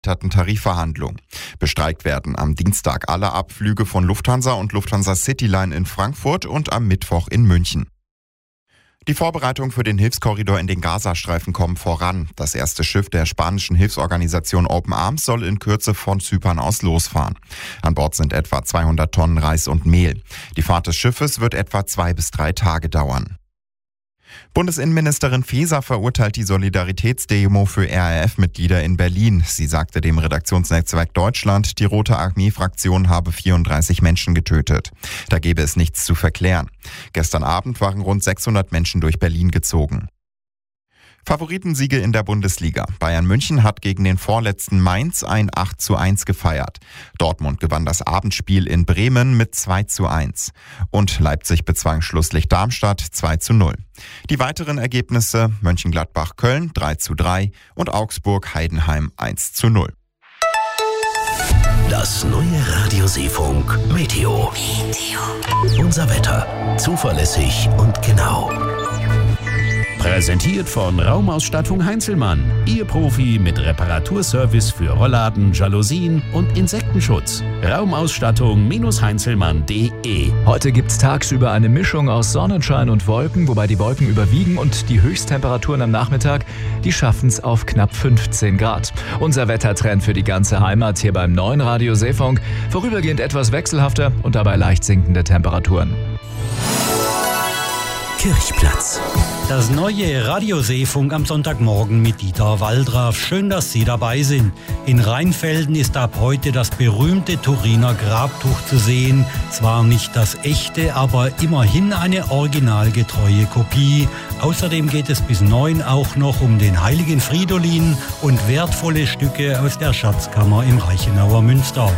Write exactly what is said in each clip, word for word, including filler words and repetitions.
Tarifverhandlungen. Bestreikt werden am Dienstag alle Abflüge von Lufthansa und Lufthansa Cityline in Frankfurt und am Mittwoch in München. Die Vorbereitungen für den Hilfskorridor in den Gazastreifen kommen voran. Das erste Schiff der spanischen Hilfsorganisation Open Arms soll in Kürze von Zypern aus losfahren. An Bord sind etwa zweihundert Tonnen Reis und Mehl. Die Fahrt des Schiffes wird etwa zwei bis drei Tage dauern. Bundesinnenministerin Faeser verurteilt die Solidaritätsdemo für R A F-Mitglieder in Berlin. Sie sagte dem Redaktionsnetzwerk Deutschland, die Rote Armee-Fraktion habe vierunddreißig Menschen getötet. Da gebe es nichts zu verklären. Gestern Abend waren rund sechshundert Menschen durch Berlin gezogen. Favoritensiege in der Bundesliga. Bayern München hat gegen den vorletzten Mainz ein acht zu eins gefeiert. Dortmund gewann das Abendspiel in Bremen mit zwei zu eins. Und Leipzig bezwang Schlusslich Darmstadt zwei zu null. Die weiteren Ergebnisse: Mönchengladbach-Köln drei zu drei und Augsburg-Heidenheim eins zu null. Das neue Radio Seefunk Meteo. Meteo. Unser Wetter. Zuverlässig und genau. Präsentiert von Raumausstattung Heinzelmann. Ihr Profi mit Reparaturservice für Rollladen, Jalousien und Insektenschutz. Raumausstattung Heinzelmann punkt de. Heute gibt's tagsüber eine Mischung aus Sonnenschein und Wolken, wobei die Wolken überwiegen und die Höchsttemperaturen am Nachmittag, die schaffen's auf knapp fünfzehn Grad. Unser Wettertrend für die ganze Heimat hier beim neuen Radio Seefunk. Vorübergehend etwas wechselhafter und dabei leicht sinkende Temperaturen. Kirchplatz. Das neue Radio Seefunk am Sonntagmorgen mit Dieter Waldraff. Schön, dass Sie dabei sind. In Rheinfelden ist ab heute das berühmte Turiner Grabtuch zu sehen. Zwar nicht das echte, aber immerhin eine originalgetreue Kopie. Außerdem geht es bis neun auch noch um den heiligen Fridolin und wertvolle Stücke aus der Schatzkammer im Reichenauer Münster.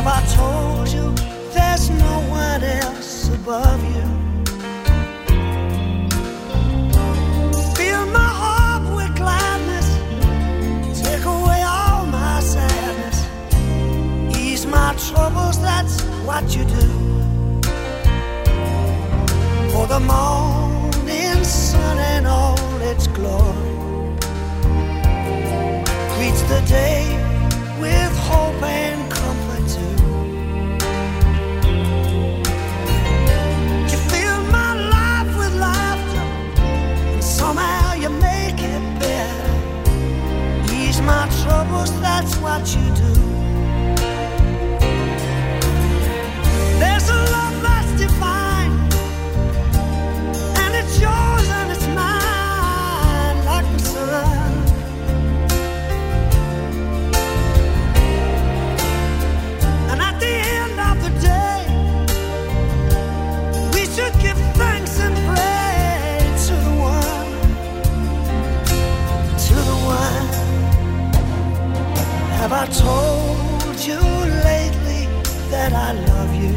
Have I told you there's no one else above you? Fill my heart with gladness, take away all my sadness, ease my troubles, that's what you do. For the morning sun and all its glory greets the day with hope and comfort too. You fill my life with laughter, and somehow you make it better. Ease my troubles, that's what you do. There's a love that's divine, and it's yours and it's mine, like the sun. And at the end of the day, we should give thanks and praise to the one, to the one. Have I told you lately that I love you?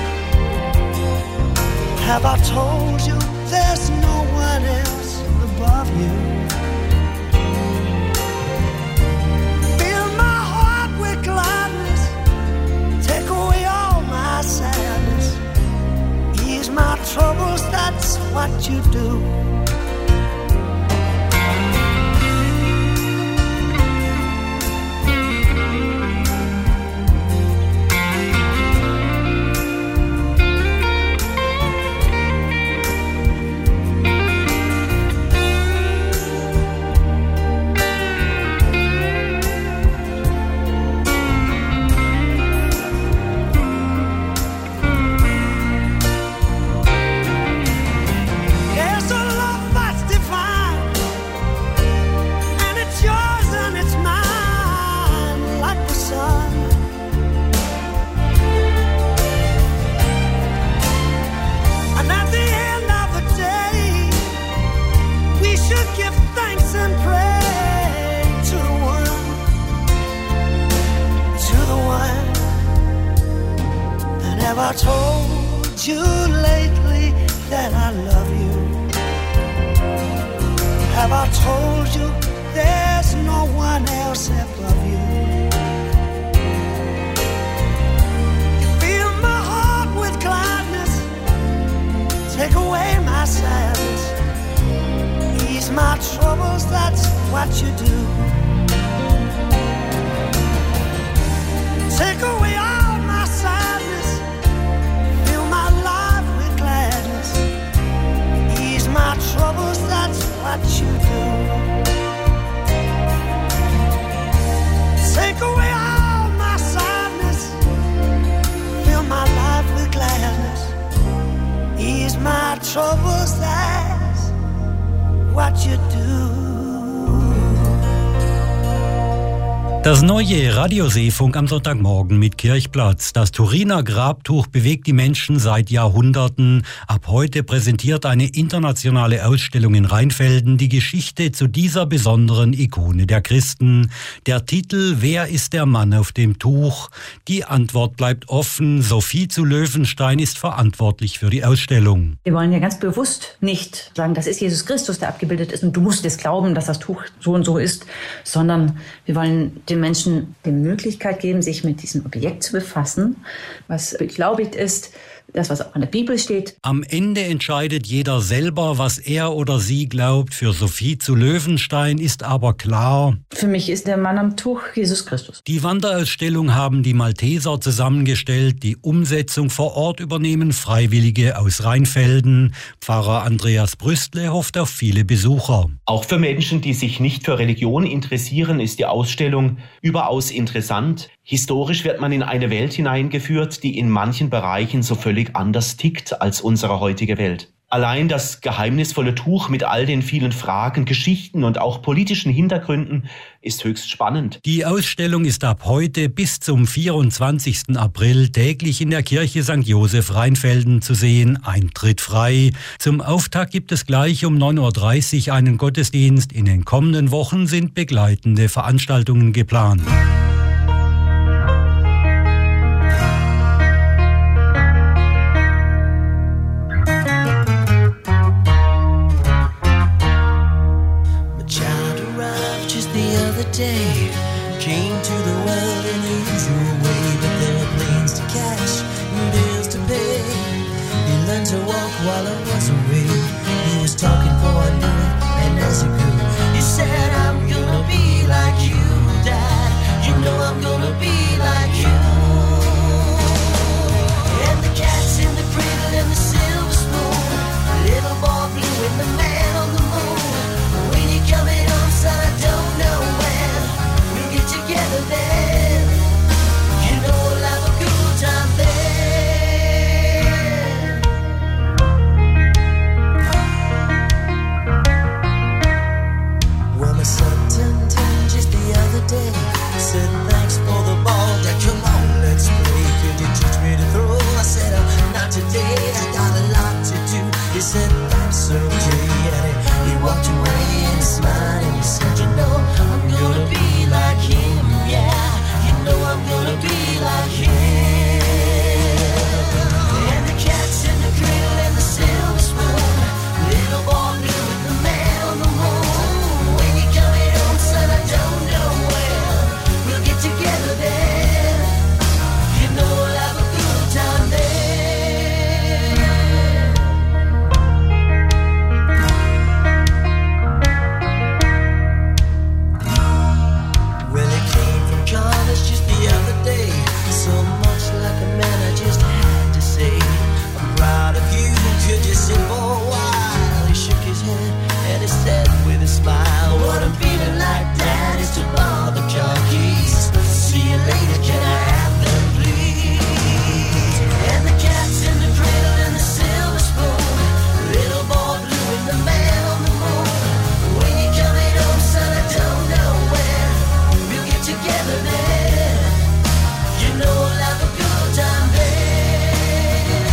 Have I told you there's no one else above you? Fill my heart with gladness, take away all my sadness, ease my troubles, that's what you do. There's a love that's divine, and it's yours and it's mine, like the sun. And at the end of the day, we should give thanks and praise to the one, to the one. And have I told you lately that I love you? Have I told you there's no one else above you? You fill my heart with gladness, take away my sadness, ease my troubles, that's what you do. Take away all my sadness, fill my life with gladness, ease my troubles, that's what you do. Take away all my sadness, fill my life with gladness, ease my troubles, that's what you do. Das neue Radioseefunk am Sonntagmorgen mit Kirchplatz. Das Turiner Grabtuch bewegt die Menschen seit Jahrhunderten. Ab heute präsentiert eine internationale Ausstellung in Rheinfelden die Geschichte zu dieser besonderen Ikone der Christen. Der Titel „Wer ist der Mann auf dem Tuch?" Die Antwort bleibt offen. Sophie zu Löwenstein ist verantwortlich für die Ausstellung. Wir wollen ja ganz bewusst nicht sagen, das ist Jesus Christus, der abgebildet ist und du musst es glauben, dass das Tuch so und so ist, sondern wir wollen den Menschen die Möglichkeit geben, sich mit diesem Objekt zu befassen, was beglaubigt ist, das, was auch in der Bibel steht. Am Ende entscheidet jeder selber, was er oder sie glaubt. Für Sophie zu Löwenstein ist aber klar: Für mich ist der Mann am Tuch Jesus Christus. Die Wanderausstellung haben die Malteser zusammengestellt. Die Umsetzung vor Ort übernehmen Freiwillige aus Rheinfelden. Pfarrer Andreas Brüstle hofft auf viele Besucher. Auch für Menschen, die sich nicht für Religion interessieren, ist die Ausstellung überaus interessant. Historisch wird man in eine Welt hineingeführt, die in manchen Bereichen so völlig anders tickt als unsere heutige Welt. Allein das geheimnisvolle Tuch mit all den vielen Fragen, Geschichten und auch politischen Hintergründen ist höchst spannend. Die Ausstellung ist ab heute bis zum vierundzwanzigsten April täglich in der Kirche Sankt Joseph Rheinfelden zu sehen. Eintritt frei. Zum Auftakt gibt es gleich um neun Uhr dreißig einen Gottesdienst. In den kommenden Wochen sind begleitende Veranstaltungen geplant. day. Came to the world in the usual way, but there were planes to catch and bills to pay. He learned to walk while I was away. He was talking for I knew it, and as he grew, he said, I'm gonna be like you, Dad. You know I'm gonna be like you. And the cat's in the cradle and the silver spoon, the little boy blue and the man on the moon. When you're coming home, son, I don't know when we'll get together then. You know we'll have a good time then. Well, my son turned ten just the other day. Said thanks for the ball, Dad, come on, let's play. Could you teach me to throw? I said, oh, not today, I got a lot to do. He said, that's okay, and he, he walked away and he smiled and he said, you know, I'm gonna be like him, yeah. You know I'm gonna be like him. And the cat's in the cradle and the silver spoon, little boy blue and the man on the moon. When you're coming home, son, I don't know when we'll get together then. You know we'll have a good time then. Well, it came from college just the other day. So much like a man, I just had to say, I'm proud of you, could you sit for a while? He shook his head and he said with a smile, what I'm feeling like, Dad, is to borrow the car keys. See you later, can I have them, please? And the cat's in the cradle and the silver spoon, little boy blue and the man on the moon. When you're coming home, son, I don't know when we'll get together then. You know we'll have a good time then.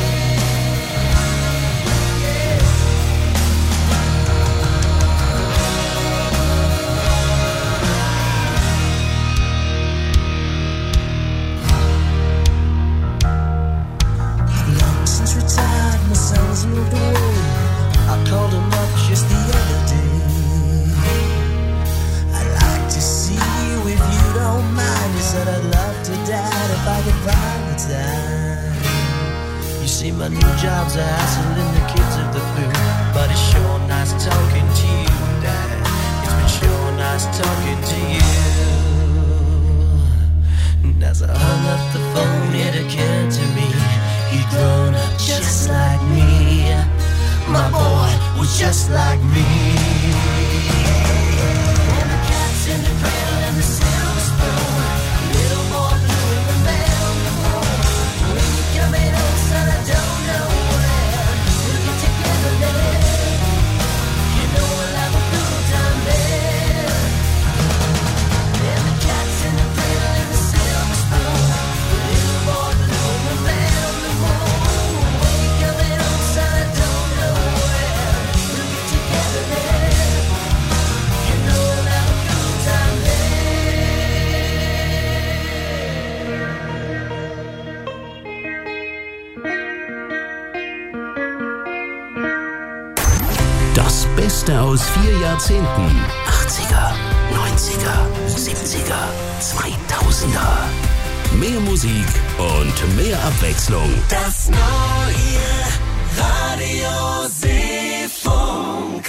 Long since retired, my son's moved away. I called him up just the other day. I'd like to see you if you don't mind. He said, I'd love to, Dad, if I could find the time. You see, my new job's a hassle and the kids are the flu, but it's sure nice talking to you, Dad. It's been sure nice talking to you. And as I hung up the phone, it occurred to me, he'd grown up just like me. My boy was just like me. And the cat's in the cradle and the silver spoon, little boy blue and the man on the moon. When you're coming home, son, I don't know when we'll get together then. You know we'll have a good time then. And the cat's in the cradle and the silver spoon, little boy blue and the man on the moon. When you're coming home, son, I don't know when we'll get together then. You know we'll have a good time then. Das Beste aus vier Jahrzehnten. achtziger, neunziger, siebziger, zweitausender. Mehr Musik und mehr Abwechslung. Das neue Radio Seefunk.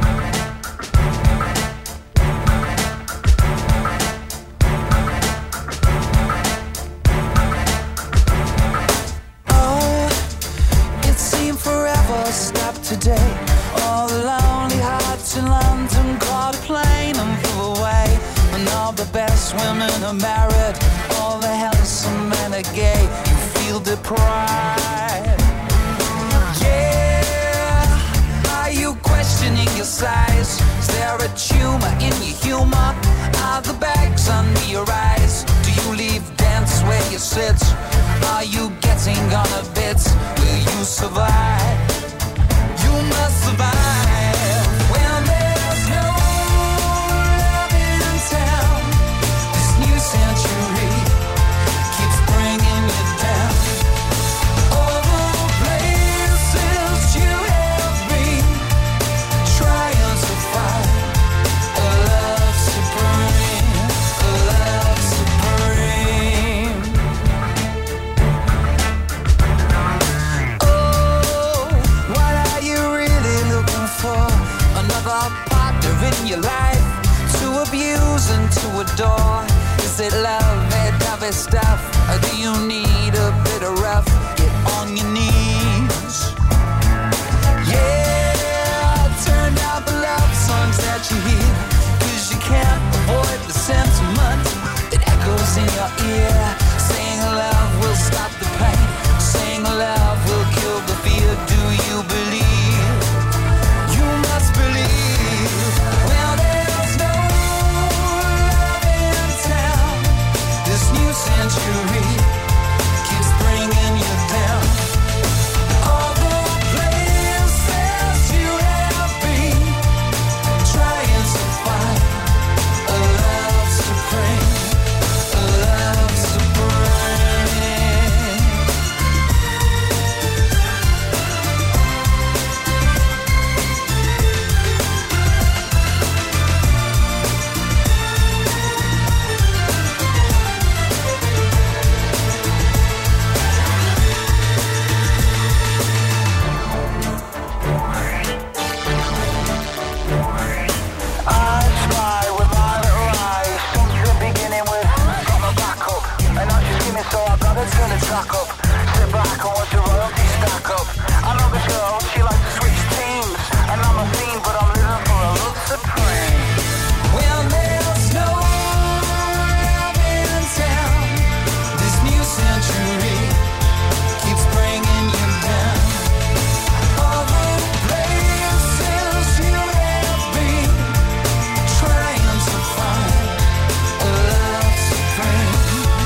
Oh, it seemed forever stopped today. All the lonely hearts in London caught a plane and flew away. And all the best women are married, all the handsome men are gay. You feel deprived. Yeah, are you questioning your size? Is there a tumor in your humor? Are the bags under your eyes? Do you leave dance where you sit? Are you getting on a bit? Will you survive? You must survive when there's no love in town. This new century keeps bringing you down. All the places you have been, trying to find a love supreme. it love, that type of stuff? Or do you need a bit of rough? Get on your knees. Yeah, turn down the love songs that you hear, cause you can't avoid the sentiment that echoes in your ear. Saying love will stop the pain, saying love will kill the fear. Do you believe? You must believe. Well, there's no love in town. This new century keeps bringing you down. All the places you have been, trying to find a love supreme, a love supreme. Turn the track up, sit back and watch the royalty stack up. I know this girl, she likes to switch teams, and I'm a fiend, but I'm living for a love supreme. Well, there's no love in town. This new century keeps bringing you down. All the places you have been, trying to find a love supreme.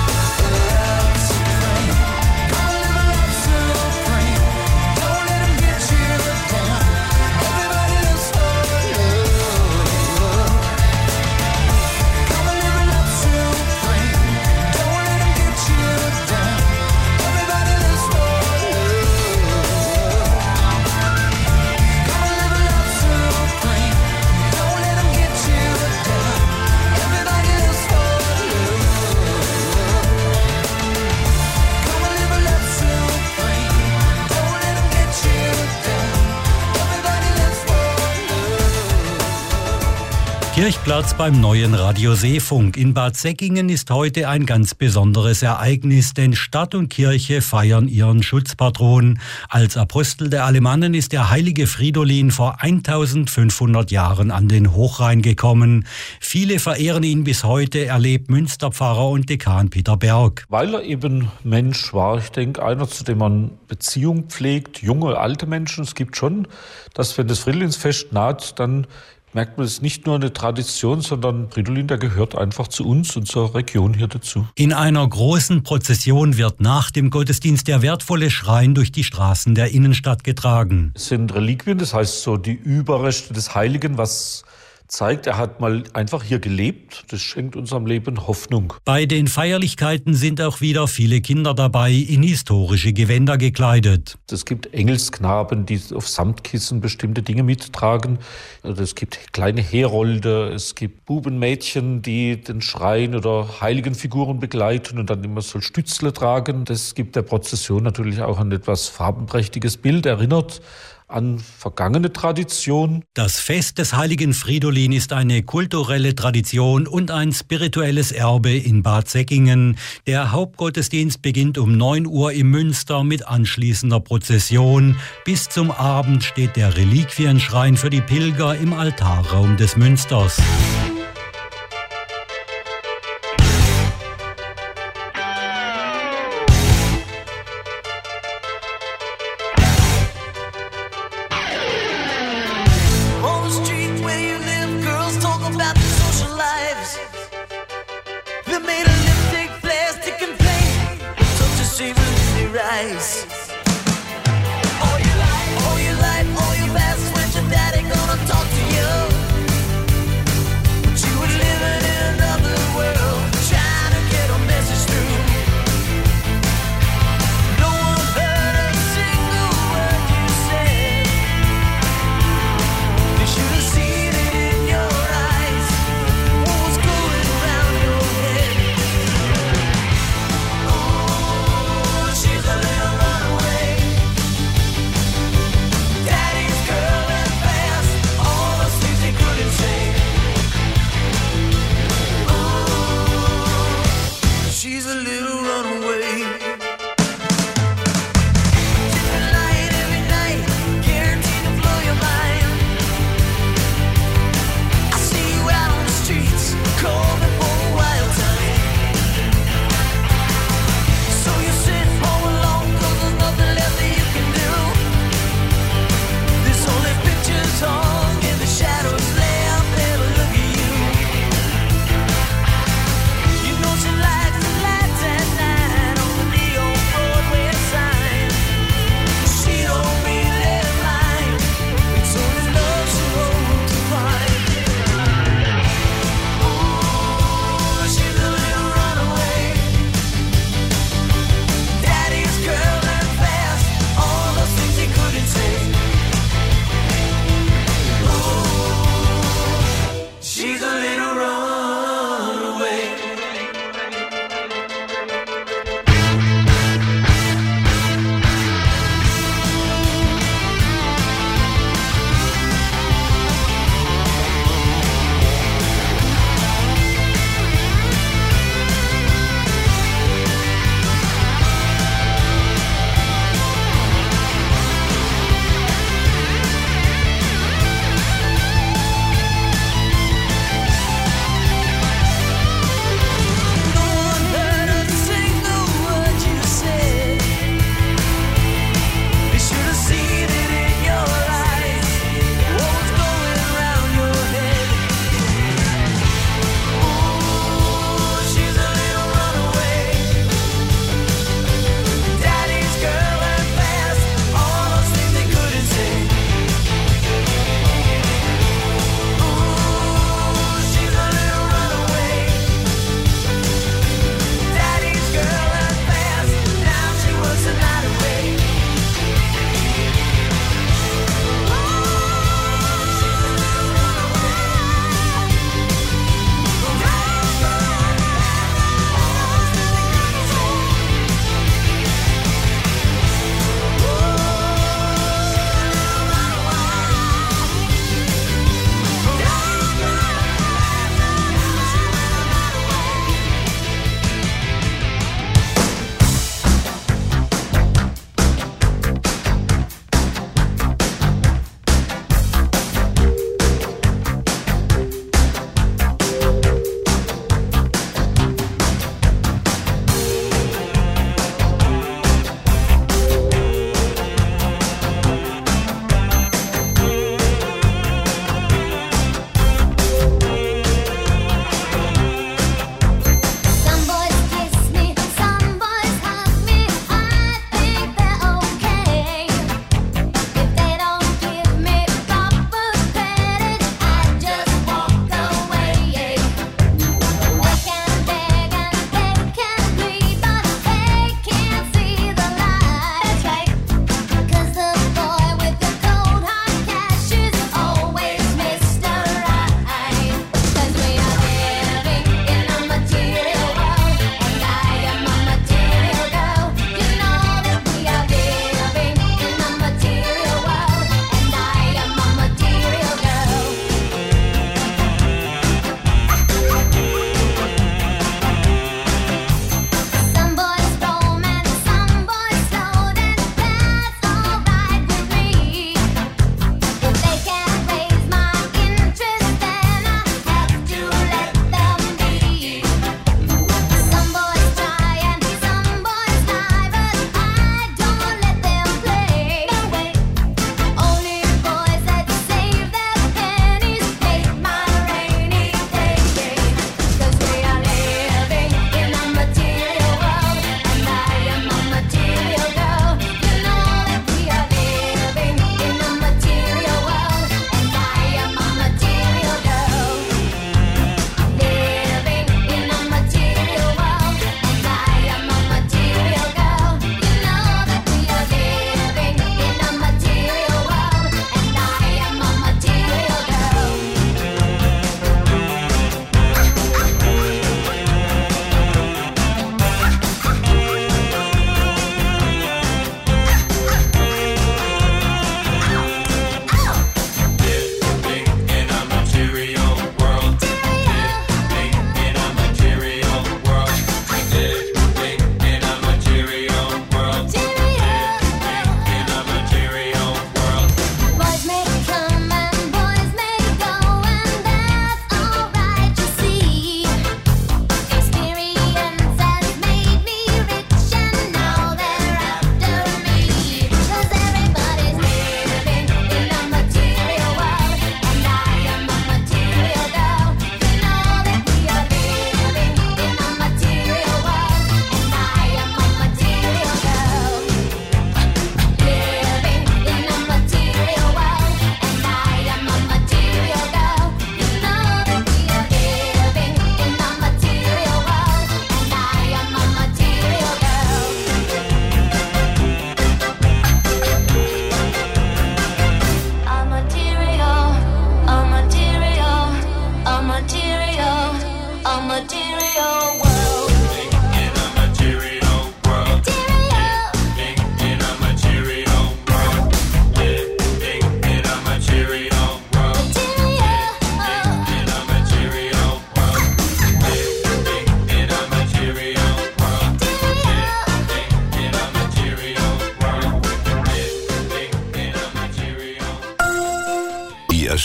Kirchplatz beim neuen Radio Seefunk. In Bad Säckingen ist heute ein ganz besonderes Ereignis, denn Stadt und Kirche feiern ihren Schutzpatron. Als Apostel der Alemannen ist der heilige Fridolin vor eintausendfünfhundert Jahren an den Hochrhein gekommen. Viele verehren ihn bis heute, erlebt Münsterpfarrer und Dekan Peter Berg. Weil er eben Mensch war, ich denke, einer, zu dem man Beziehung pflegt, junge, alte Menschen. Es gibt schon, dass wenn das Fridolinsfest naht, dann merkt man, es ist nicht nur eine Tradition, sondern Fridolin, der gehört einfach zu uns und zur Region hier dazu. In einer großen Prozession wird nach dem Gottesdienst der wertvolle Schrein durch die Straßen der Innenstadt getragen. Es sind Reliquien, das heißt so die Überreste des Heiligen, was zeigt, er hat mal einfach hier gelebt. Das schenkt unserem Leben Hoffnung. Bei den Feierlichkeiten sind auch wieder viele Kinder dabei, in historische Gewänder gekleidet. Es gibt Engelsknaben, die auf Samtkissen bestimmte Dinge mittragen. Es gibt kleine Herolde, es gibt Bubenmädchen, die den Schrein oder heiligen Figuren begleiten und dann immer so Stützle tragen. Das gibt der Prozession natürlich auch ein etwas farbenprächtiges Bild, erinnert an vergangene Tradition. Das Fest des heiligen Fridolin ist eine kulturelle Tradition und ein spirituelles Erbe in Bad Säckingen. Der Hauptgottesdienst beginnt um neun Uhr im Münster mit anschließender Prozession. Bis zum Abend steht der Reliquienschrein für die Pilger im Altarraum des Münsters.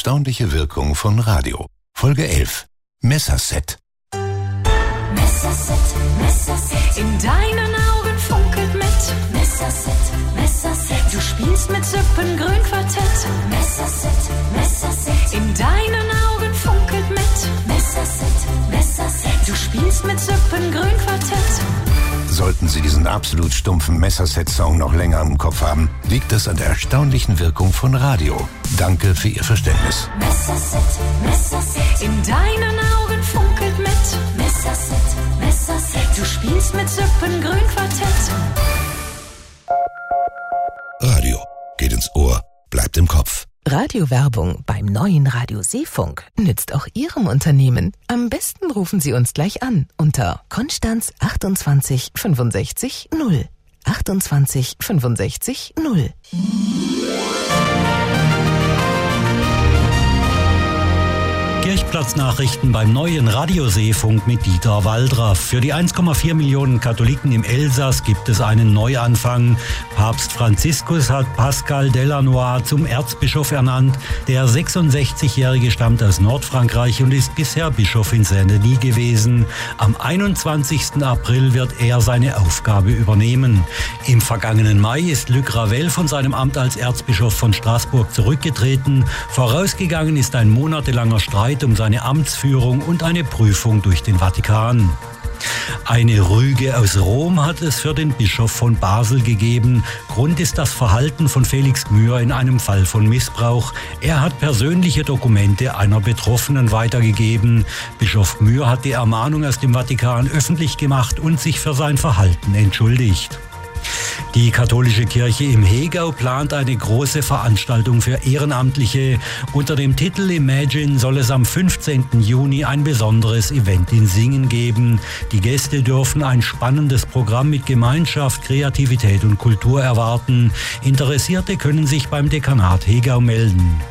erstaunliche Wirkung von Radio. Folge elf. Messerset. Messerset, Messerset. In deinen Augen funkelt mit. Messerset, Messerset. Du spielst mit Sippengrün-Quartett. Messerset, Messerset. In deinen Augen funkelt mit. Messerset, Messerset. Du spielst mit Sippengrün-Quartett. Sollten Sie diesen absolut stumpfen Messerset-Song noch länger im Kopf haben, liegt das an der erstaunlichen Wirkung von Radio. Danke für Ihr Verständnis. Messerset, Messerset. In deinen Augen funkelt mit. Messerset, Messerset. Du spielst mit Sippengrün-Quartett. Radio geht ins Ohr, bleibt im Kopf. Radiowerbung beim neuen Radio Seefunk nützt auch Ihrem Unternehmen. Am besten rufen Sie uns gleich an unter Konstanz achtundzwanzig fünfundsechzig null. achtundzwanzig fünfundsechzig null. Kirchplatznachrichten beim neuen Radio Seefunk mit Dieter Waldraff. Für die eins Komma vier Millionen Katholiken im Elsass gibt es einen Neuanfang. Papst Franziskus hat Pascal Delanois zum Erzbischof ernannt. Der sechsundsechzigjährige stammt aus Nordfrankreich und ist bisher Bischof in Saint-Denis gewesen. Am einundzwanzigsten April wird er seine Aufgabe übernehmen. Im vergangenen Mai ist Luc Ravel von seinem Amt als Erzbischof von Straßburg zurückgetreten. Vorausgegangen ist ein monatelanger Streit um seine Amtsführung und eine Prüfung durch den Vatikan. Eine Rüge aus Rom hat es für den Bischof von Basel gegeben. Grund ist das Verhalten von Felix Gmür in einem Fall von Missbrauch. Er hat persönliche Dokumente einer Betroffenen weitergegeben. Bischof Gmür hat die Ermahnung aus dem Vatikan öffentlich gemacht und sich für sein Verhalten entschuldigt. Die katholische Kirche im Hegau plant eine große Veranstaltung für Ehrenamtliche. Unter dem Titel Imagine soll es am fünfzehnten Juni ein besonderes Event in Singen geben. Die Gäste dürfen ein spannendes Programm mit Gemeinschaft, Kreativität und Kultur erwarten. Interessierte können sich beim Dekanat Hegau melden.